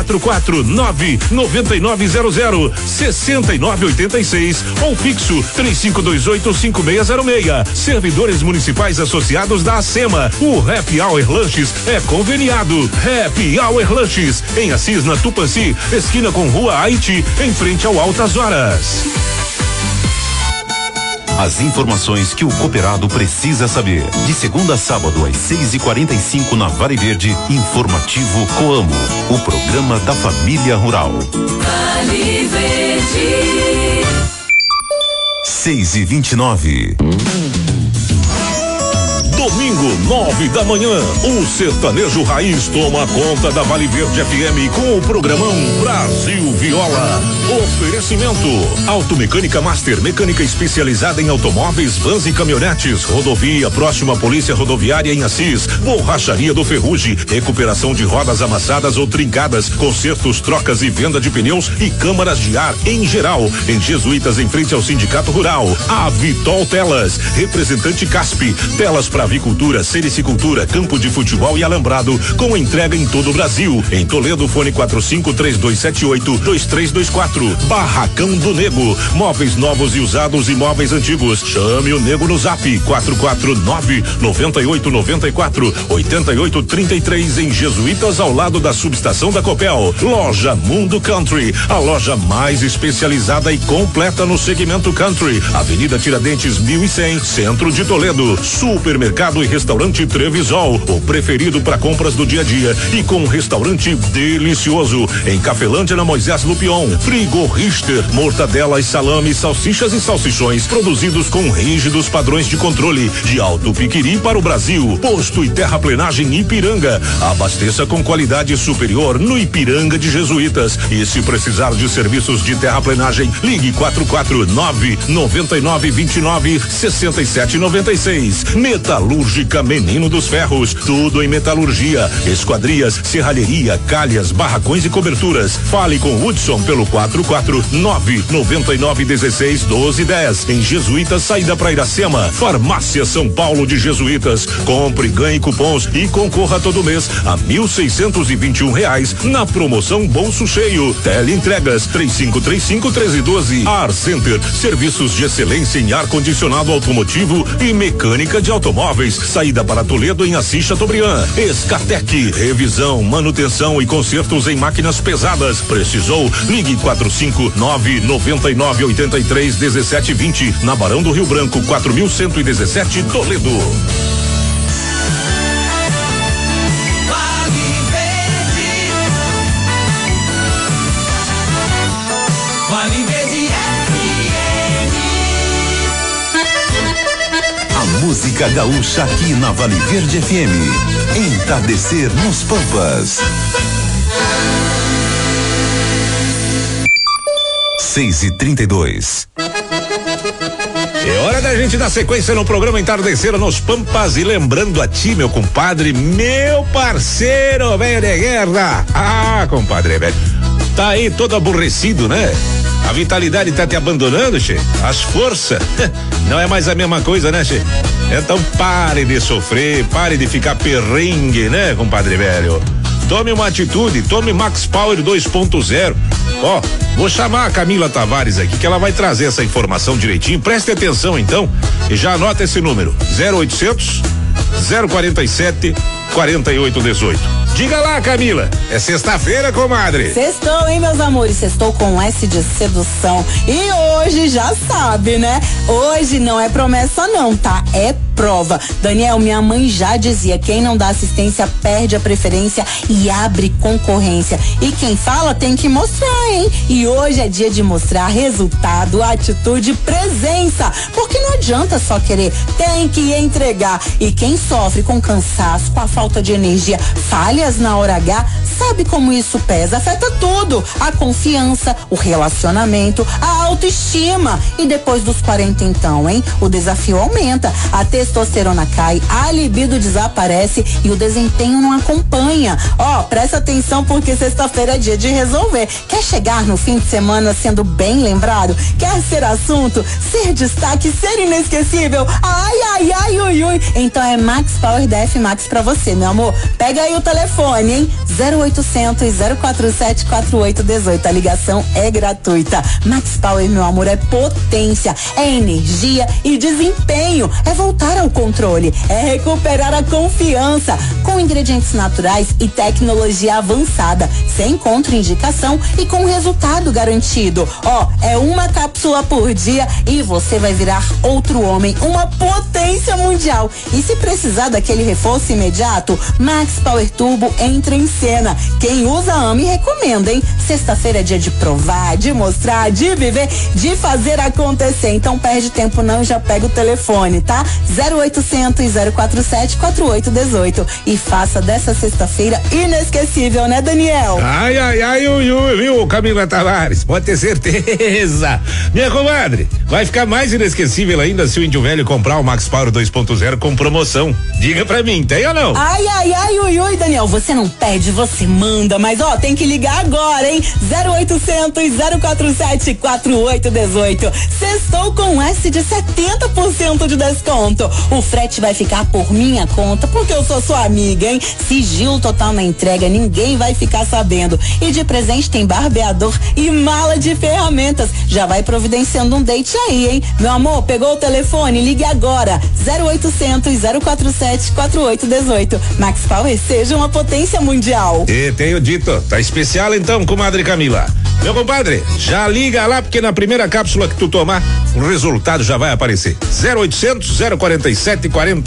449-9900-6986 ou fixo 3528-5606. Servidores municipais associados da ACEMA. O Happy Hour Lanches é conveniado. Happy Hour Lanches em Assis, na Tupanci, esquina com Rua Haiti, em frente ao Altas Horas. As informações que o cooperado precisa saber. De segunda a sábado, às 6h45 na Vale Verde, Informativo Coamo, o programa da família rural. Vale Verde. 6h29. Domingo, 9 da manhã, o sertanejo raiz toma conta da Vale Verde FM com o programão Brasil Viola. Oferecimento: Automecânica Master, mecânica especializada em automóveis, vans e caminhonetes. Rodovia próxima à Polícia Rodoviária em Assis. Borracharia do Ferrugem, recuperação de rodas amassadas ou trincadas, consertos, trocas e venda de pneus e câmaras de ar em geral. Em Jesuítas, em frente ao Sindicato Rural. A Vitol Telas, representante Casp, telas para avicultura, sericicultura, campo de futebol e alambrado, com entrega em todo o Brasil. Em Toledo, fone 453278-2324. Barracão do Nego, móveis novos e usados e móveis antigos. Chame o Nego no Zap 449-9894-8833 em Jesuítas, ao lado da subestação da Copel. Loja Mundo Country, a loja mais especializada e completa no segmento country. Avenida Tiradentes 1100, centro de Toledo. Supermercado e restaurante Trevisol, o preferido para compras do dia a dia e com um restaurante delicioso. Em Cafelândia, na Moisés Lupion. Frigo Richter, mortadelas, salames, salsichas e salsichões produzidos com rígidos padrões de controle de Alto Piquiri para o Brasil. Posto e terraplenagem Ipiranga. Abasteça com qualidade superior no Ipiranga de Jesuítas. E se precisar de serviços de terraplenagem, ligue 449-9929-6796. Metalúrgica Metalúrgica Menino dos Ferros, tudo em metalurgia, esquadrias, serralheria, calhas, barracões e coberturas. Fale com Hudson pelo 449-9916-1210. Em Jesuítas, saída para Iracema. Farmácia São Paulo de Jesuítas. Compre, ganhe cupons e concorra todo mês a R$1.621 na promoção Bolso Cheio. Teleentregas 3535-1312. Ar Center, serviços de excelência em ar-condicionado automotivo e mecânica de automóveis. Saída para Toledo em Assis Chateaubriand. Escatec, revisão, manutenção e consertos em máquinas pesadas. Precisou? Ligue 459-9983-1720. Na Barão do Rio Branco, 4117 Toledo. Música gaúcha aqui na Vale Verde FM. Entardecer nos Pampas. 6h32. É hora da gente dar sequência no programa Entardecer nos Pampas e lembrando a ti, meu compadre, meu parceiro, velho de guerra. Ah, compadre, velho. Tá aí todo aborrecido, né? A vitalidade tá te abandonando, che? As forças não é mais a mesma coisa, né, che? Então pare de sofrer, pare de ficar perrengue, né, compadre velho? Tome uma atitude, tome Max Power 2.0. Ó, vou chamar a Camila Tavares aqui que ela vai trazer essa informação direitinho. Preste atenção então e já anota esse número: 0800 047 4818. Diga lá, Camila. É sexta-feira, comadre. Sextou, hein, meus amores? Sextou com S de sedução. E hoje já sabe, né? Hoje não é promessa não, tá? É prova. Daniel, minha mãe já dizia, quem não dá assistência perde a preferência e abre concorrência. E quem fala tem que mostrar, hein? E hoje é dia de mostrar resultado, atitude, presença. Porque não adianta só querer, tem que entregar. E quem sofre com cansaço, com a falta de energia, falhas na hora H, sabe como isso pesa? Afeta tudo. A confiança, o relacionamento, a autoestima. E depois dos 40 então, hein? O desafio aumenta. A testosterona cai, a libido desaparece e o desempenho não acompanha. Ó, presta atenção porque sexta-feira é dia de resolver. Quer chegar no fim de semana sendo bem lembrado? Quer ser assunto, ser destaque, ser inesquecível? Ai, ai, ai, ui, ui. Então é Max Power DF Max pra você, meu amor. Pega aí o telefone, hein? 0800 047 4818. A ligação é gratuita. Max Power, meu amor, é potência, é energia e desempenho. É voltar ao controle, é recuperar a confiança com ingredientes naturais e tecnologia avançada, sem contraindicação e com resultado garantido. Ó, é uma cápsula por dia e você vai virar outro homem, uma potência mundial. E se precisar daquele reforço imediato, Max Power Turbo entra em cena. Quem usa, ama e recomenda, hein? Sexta-feira é dia de provar, de mostrar, de viver, de fazer acontecer. Então perde tempo não e já pega o telefone, tá? 0800 047 4818 e faça dessa sexta-feira inesquecível, né, Daniel? Ai, ai, ai, viu, Camila Tavares? Pode ter certeza. Minha comadre, vai ficar mais inesquecível ainda se o Índio Velho comprar o Max Power 2.0 com promoção. Diga pra mim, tem ou não? Ai, ai, ai, ui, Daniel, você não pede, você manda, mas ó, tem que ligar agora, hein? 0800 047 4818. Sextou com S de 70% de desconto. O frete vai ficar por minha conta, porque eu sou sua amiga, hein? Sigilo total na entrega, ninguém vai ficar sabendo. E de presente tem barbeador e mala de ferramentas. Já vai providenciando um date aí, hein? Meu amor, pegou o telefone? Ligue agora. 0800 047 4818. Max Power, seja uma potência mundial. E tenho dito, tá especial então, comadre Camila. Meu compadre, já liga lá porque na primeira cápsula que tu tomar, o resultado já vai aparecer. 0800 047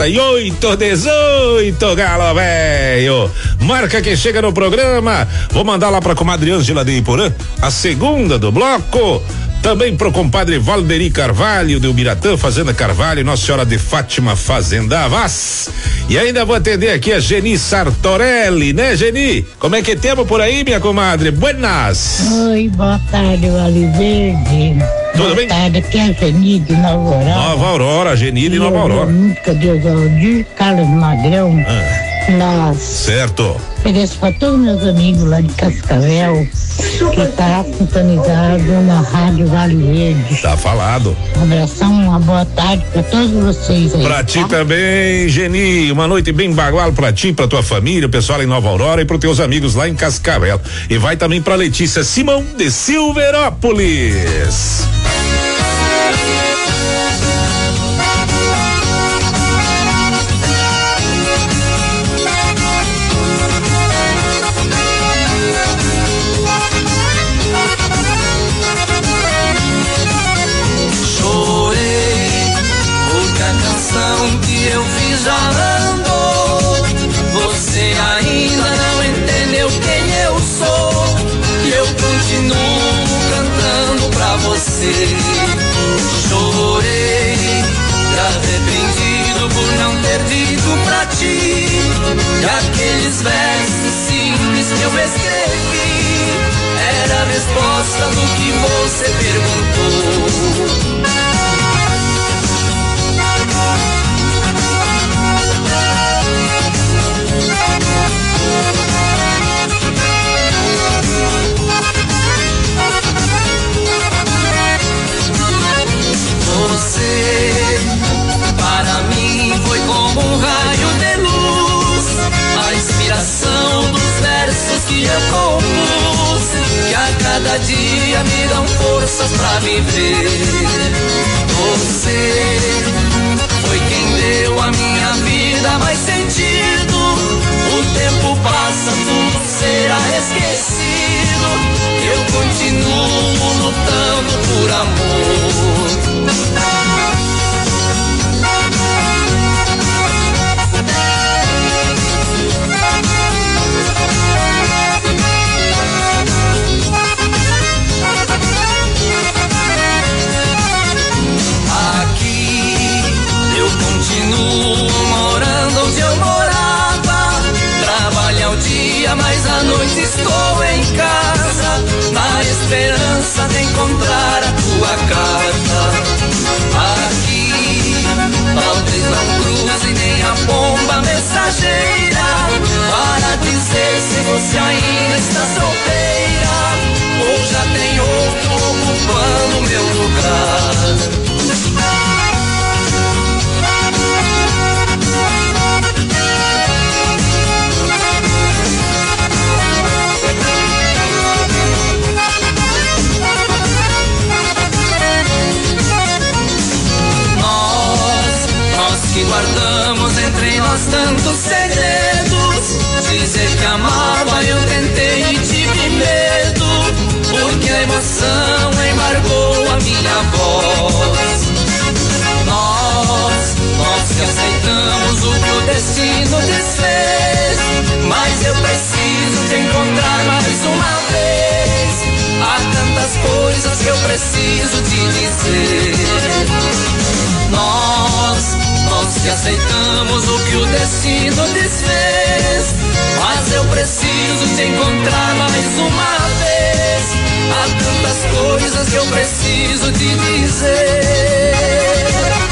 4818, galo velho. Marca que chega no programa. Vou mandar lá pra comadre Ângela de Iporã, a segunda do bloco. Também pro compadre Valderi Carvalho do Biratã, Fazenda Carvalho, Nossa Senhora de Fátima, Fazenda Vaz. E ainda vou atender aqui a Geni Sartorelli, né, Geni? Como é que temos por aí, minha comadre? Buenas. Oi, boa tarde, Vale Verde. Tudo bem? Boa tarde, aqui é a Geni de Nova Aurora. Nova Aurora, Geni de Nova Aurora. Música de Oswaldir Carlos Magrão. Certo. Ofereço para todos meus amigos lá de Cascavel que tá sintonizado na Rádio Vale Verde. Tá falado. Um abração, uma boa tarde para todos vocês aí. Pra ti também, Geni, uma noite bem bagual pra ti, pra tua família, o pessoal em Nova Aurora e pros teus amigos lá em Cascavel. E vai também pra Letícia Simão de Silverópolis. Que eu fiz já andou. Você ainda não entendeu quem eu sou. E eu continuo cantando pra você. Chorei, arrependido por não ter dito pra ti que aqueles versos simples que eu escrevi era a resposta do que você perguntou. Você, para mim, foi como um raio de luz, a inspiração dos versos que eu compus, que a cada dia me dão forças pra viver. Você foi quem deu à minha vida mais sentido. O tempo passa, tudo será esquecido. Eu continuo lutando por amor. Continuo morando onde eu morava. Trabalho ao dia, mas à noite estou em casa, na esperança de encontrar a tua carta. Aqui, talvez não cruze nem a pomba mensageira para dizer se você ainda está solteira ou já tem outro ocupando meu lugar. Que guardamos entre nós tantos segredos. Dizer que amava eu tentei e tive medo, porque a emoção embargou a minha voz. Nós que aceitamos o que o destino desfez, mas eu preciso te encontrar mais uma vez. Há tantas coisas que eu preciso te dizer. Nós que aceitamos o que o destino desfez, mas eu preciso te encontrar mais uma vez. Há tantas coisas que eu preciso te dizer.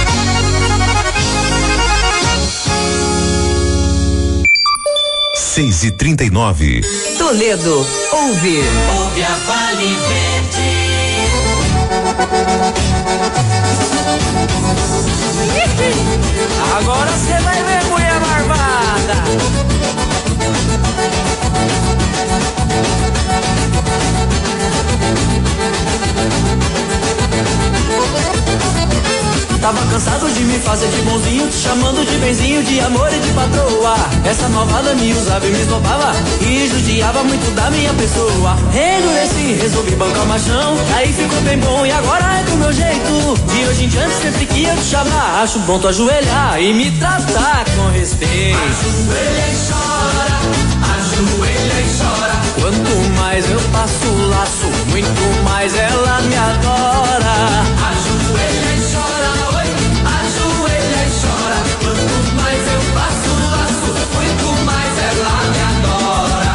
6h39. Toledo, ouve a Vale Verde. Agora você vai ver, mulher marvada. Tava cansado de me fazer de bonzinho, te chamando de benzinho, de amor e de patroa. Essa malvada me usava e me esnobava e judiava muito da minha pessoa. Endureci, resolvi bancar o machão, aí ficou bem bom e agora é do meu jeito. De hoje em diante, sempre que eu te chamar, acho bom tu ajoelhar e me tratar com respeito. Ajoelha e chora, ajoelha e chora. Quanto mais eu passo o laço, muito mais ela me adora. Ajoelha e chora, oi, ajoelha e chora. Quanto mais eu passo o laço, muito mais ela me adora.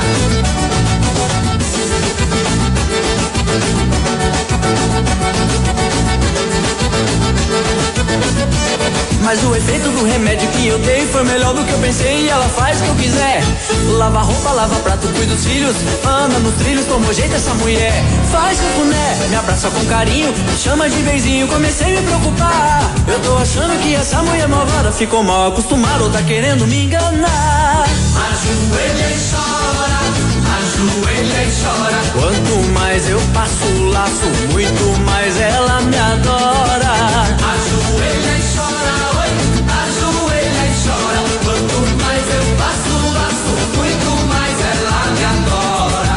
Mas o efeito do remédio que eu dei foi melhor do que eu pensei e ela faz o que eu quiser. Lava roupa, lava prato, cuida dos filhos, anda nos trilhos, tomou jeito essa mulher. Faz cafuné, me abraça com carinho, chama de benzinho, comecei a me preocupar. Eu tô achando que essa mulher malvada ficou mal acostumada ou tá querendo me enganar. Ajoelha e chora, ajoelha e chora. Quanto mais eu passo o laço, muito mais ela me adora. Ajoelha e chora, oi, ajoelha e chora. Quanto mais eu passo o laço, muito mais ela me adora.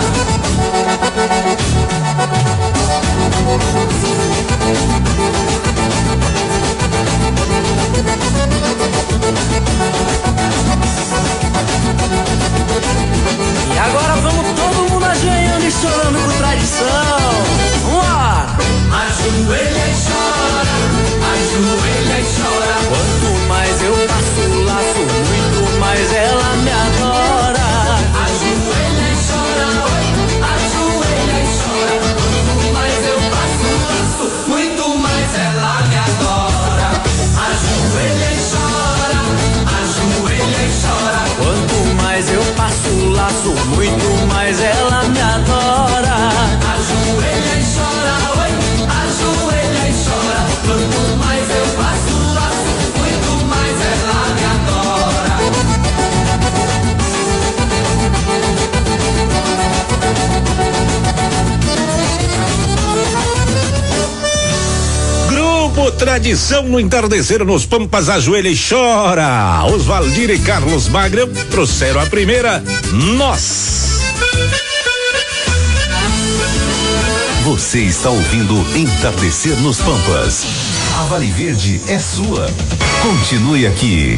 E agora vamos todo mundo ajoelhando e chorando por tradição. Vamos lá! Ajoelha e chora, ajoelha e chora. Quanto mais eu passo o laço, muito mais ela me adora. Ajoelha e chora, oi, ajoelha e chora. Quanto mais eu passo o laço, muito mais ela me adora. Ajoelha e chora, ajoelha e chora. Quanto mais eu passo o laço, muito mais ela me adora. Ajoelha e chora, oi, ajoelha e chora. Quanto mais eu passo o laço, muito mais ela me adora. Grupo Tradição no entardecer nos Pampas, ajoelha e chora. Osvaldir e Carlos Magrão trouxeram a primeira, Nós. Você está ouvindo Entardecer nos Pampas. A Vale Verde é sua. Continue aqui.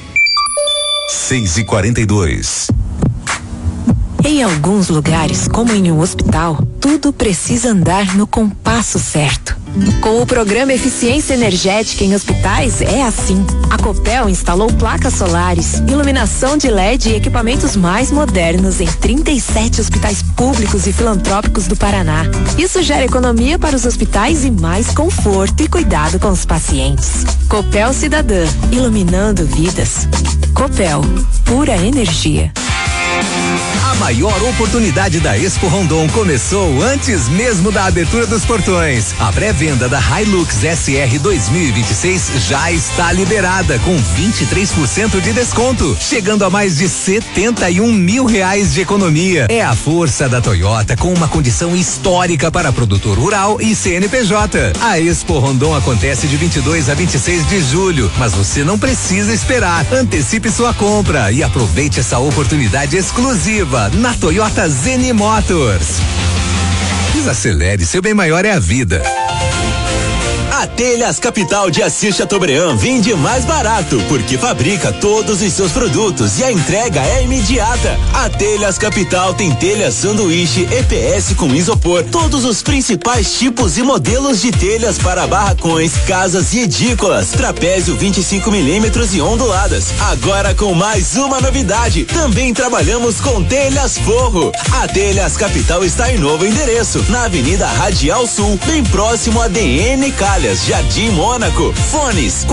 6h42. Em alguns lugares, como em um hospital, tudo precisa andar no compasso certo. Com o programa Eficiência Energética em Hospitais, é assim. A Copel instalou placas solares, iluminação de LED e equipamentos mais modernos em 37 hospitais públicos e filantrópicos do Paraná. Isso gera economia para os hospitais e mais conforto e cuidado com os pacientes. Copel Cidadã, iluminando vidas. Copel, pura energia. A maior oportunidade da Expo Rondon começou antes mesmo da abertura dos portões. A pré-venda da Hilux SR 2026 já está liberada com 23% de desconto, chegando a mais de R$71 mil de economia. É a força da Toyota com uma condição histórica para produtor rural e CNPJ. A Expo Rondon acontece de 22 a 26 de julho, mas você não precisa esperar. Antecipe sua compra e aproveite essa oportunidade exclusiva na Toyota Zen Motors. Desacelere, seu bem maior é a vida. A Telhas Capital de Assis Chateaubriand vende mais barato, porque fabrica todos os seus produtos e a entrega é imediata. A Telhas Capital tem telhas sanduíche, EPS com isopor, todos os principais tipos e modelos de telhas para barracões, casas e edículas, trapézio 25mm e onduladas. Agora com mais uma novidade, também trabalhamos com telhas forro. A Telhas Capital está em novo endereço, na Avenida Radial Sul, bem próximo a DN Calhas, Jardim Mônaco. Fones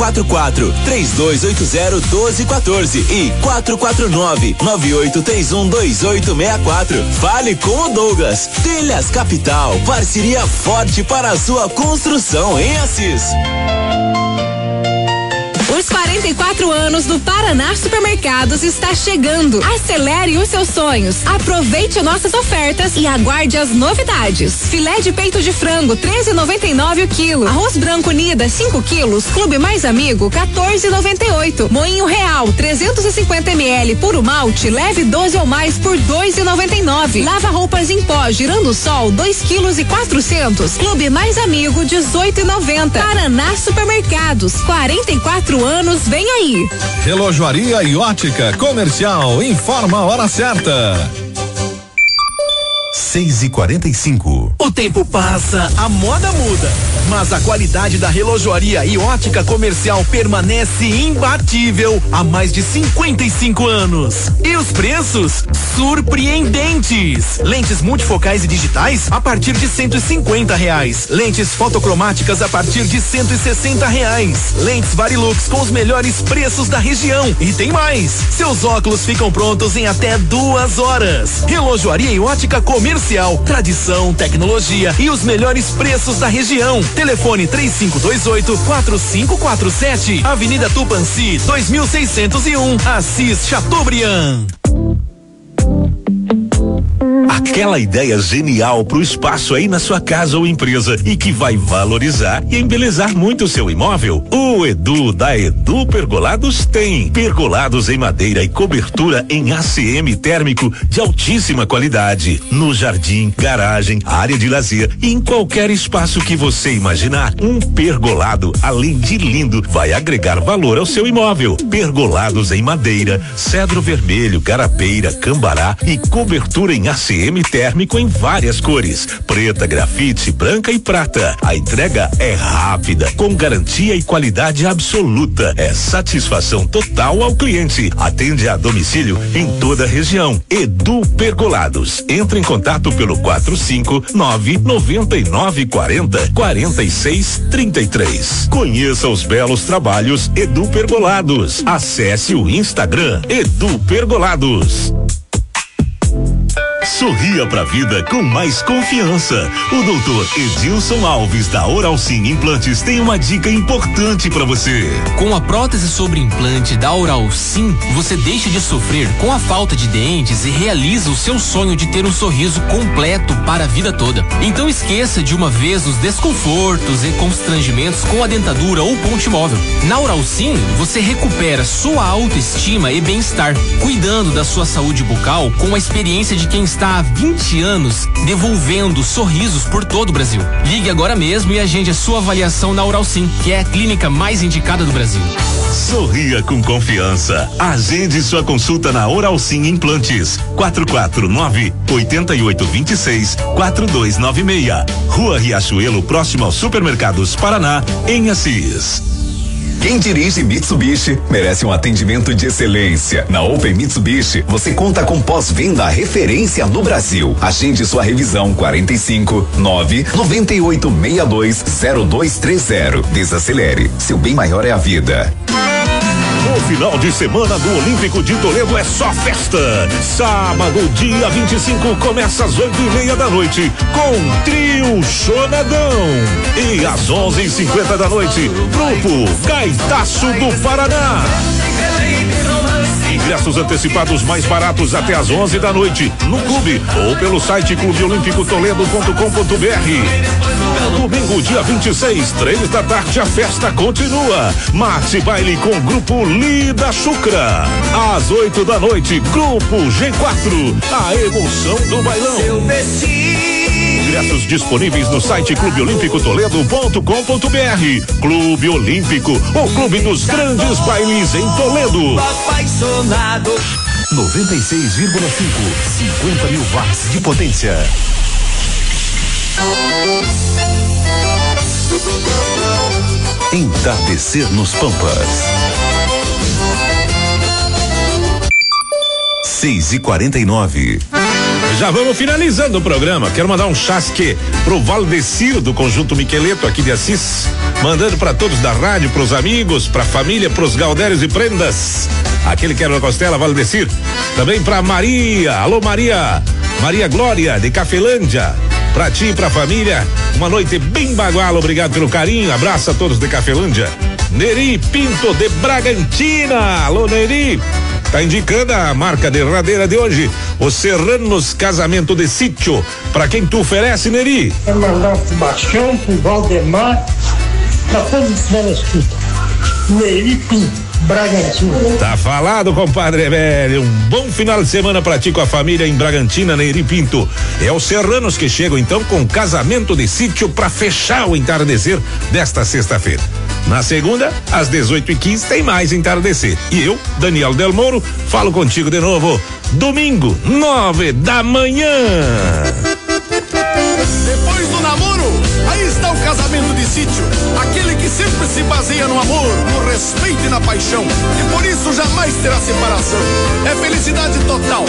444-3280-1214 e 449-9831-2864. Fale com o Douglas. Telhas Capital, parceria forte para a sua construção em Assis. Os 44 anos do Paraná Supermercados está chegando. Acelere os seus sonhos. Aproveite nossas ofertas e aguarde as novidades. Filé de peito de frango 13,99 o quilo. Arroz branco Nida 5 quilos. Clube Mais Amigo 14,98. Moinho Real 350 ml puro malte leve 12 ou mais por 2,99. Lava roupas em pó Girando Sol 2 quilos e 400. Clube Mais Amigo 18,90. Paraná Supermercados 44 anos, vem aí. Relojoaria e ótica comercial, informa a hora certa. 6h45. O tempo passa, a moda muda, mas a qualidade da relojoaria e ótica comercial permanece imbatível há mais de 55 anos. E os preços? Surpreendentes! Lentes multifocais e digitais a partir de R$150. Lentes fotocromáticas a partir de R$160. Lentes Varilux com os melhores preços da região. E tem mais! Seus óculos ficam prontos em até 2 horas. Relojoaria e ótica comercial, tradição, tecnologia e os melhores preços da região. Telefone 3528-4547, Avenida Tupanci, 2601, Assis Chateaubriand. Aquela ideia genial pro espaço aí na sua casa ou empresa e que vai valorizar e embelezar muito o seu imóvel? O Edu da Edu Pergolados tem pergolados em madeira e cobertura em ACM térmico de altíssima qualidade. No jardim, garagem, área de lazer e em qualquer espaço que você imaginar, um pergolado, além de lindo, vai agregar valor ao seu imóvel. Pergolados em madeira, cedro vermelho, garapeira, cambará e cobertura em ACM térmico em várias cores: preta, grafite, branca e prata. A entrega é rápida, com garantia e qualidade absoluta. É satisfação total ao cliente. Atende a domicílio em toda a região. Edu Pergolados. Entre em contato pelo 459-9940-4633. Conheça os belos trabalhos Edu Pergolados. Acesse o Instagram Edu Pergolados. Sorria pra vida com mais confiança. O doutor Edilson Alves da Oral Sim Implantes tem uma dica importante pra você. Com a prótese sobre implante da Oral Sim, você deixa de sofrer com a falta de dentes e realiza o seu sonho de ter um sorriso completo para a vida toda. Então esqueça de uma vez os desconfortos e constrangimentos com a dentadura ou ponte móvel. Na Oral Sim, você recupera sua autoestima e bem-estar, cuidando da sua saúde bucal com a experiência de quem está há 20 anos devolvendo sorrisos por todo o Brasil. Ligue agora mesmo e agende a sua avaliação na Oral Sim, que é a clínica mais indicada do Brasil. Sorria com confiança. Agende sua consulta na Oral Sim Implantes. 449-8826-4296. Rua Riachuelo, próximo ao Supermercados Paraná, em Assis. Quem dirige Mitsubishi merece um atendimento de excelência. Na Open Mitsubishi, você conta com pós-venda referência no Brasil. Agende sua revisão 45-9-9862-0230. Desacelere. Seu bem maior é a vida. O final de semana do Olímpico de Toledo é só festa. Sábado, dia 25, começa às 8:30 da noite com Trio Chonadão. E às 11:50 da noite, Grupo Gaitaço do Paraná. Ingressos antecipados mais baratos até às 11 da noite no clube ou pelo site clubeolimpicotoledo.com.br. Domingo, dia 26, 3 da tarde, a festa continua. Maxi Baile com Grupo Lida Chucra. Às 8 da noite, Grupo G4, a emoção do bailão. Ingressos disponíveis no site clubeolimpicotoledo.com.br. Clube Olímpico, o clube dos grandes bailes em Toledo. Apaixonado. 96,5, 50 mil watts de potência. Entardecer nos Pampas. 6h49. Já vamos finalizando o programa. Quero mandar um chasque pro Valdecir do Conjunto Miqueleto aqui de Assis, mandando para todos da rádio, pros amigos, pra família, pros gaudérios e prendas. Aquele que era na costela, Valdecir. Também pra Maria. Alô, Maria. Maria Glória de Cafelândia. Pra ti e pra família, uma noite bem baguala. Obrigado pelo carinho. Abraço a todos de Cafelândia. Neri Pinto de Bragantina. Alô, Neri. Tá indicando a marca derradeira de hoje, o Serranos Casamento de Sítio. Pra quem tu oferece, Neri? É mandar pro Bastião, pro Valdemar, pra todos os velhos escuta. Neri Pinto, Bragantina. Tá falado, compadre velho. Um bom final de semana pra ti com a família em Bragantina, Neri Pinto. É o Serranos que chegam então com Casamento de Sítio pra fechar o entardecer desta sexta-feira. Na segunda, às 18h15, tem mais entardecer. E eu, Daniel Del Moro, falo contigo de novo domingo, 9 da manhã. Depois do namoro, aí está o casamento de sítio. Aquele que sempre se baseia no amor, no respeito e na paixão. E por isso jamais terá separação. É felicidade total.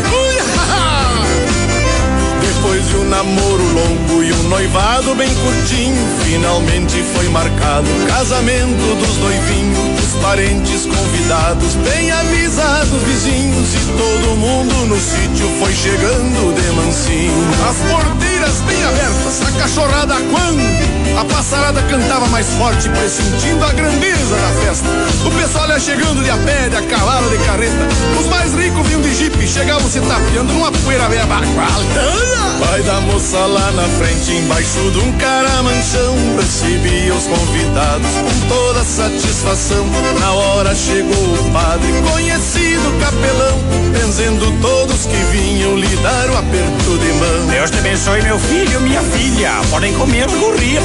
Depois de um namoro longo e um noivado bem curtinho, finalmente foi marcado o casamento dos noivinhos, dos parentes convidados, bem avisados vizinhos, e todo mundo no sítio foi chegando de mansinho. As porteiras bem abertas, a cachorrada quando a passarada cantava mais forte, pressentindo a grandeza da festa. O pessoal ia chegando de a pé, de a cavalo, de carreta. Os mais ricos vinham de jipe, chegavam se tapeando numa poeira velha baguala. Pai da moça lá na frente, embaixo de um caramanchão, recebia os convidados com toda satisfação. Na hora chegou o padre, conhecido capelão, benzendo todos que vinham lhe dar o aperto de mão. Deus te abençoe, meu filho, minha filha, podem comer as gorrias.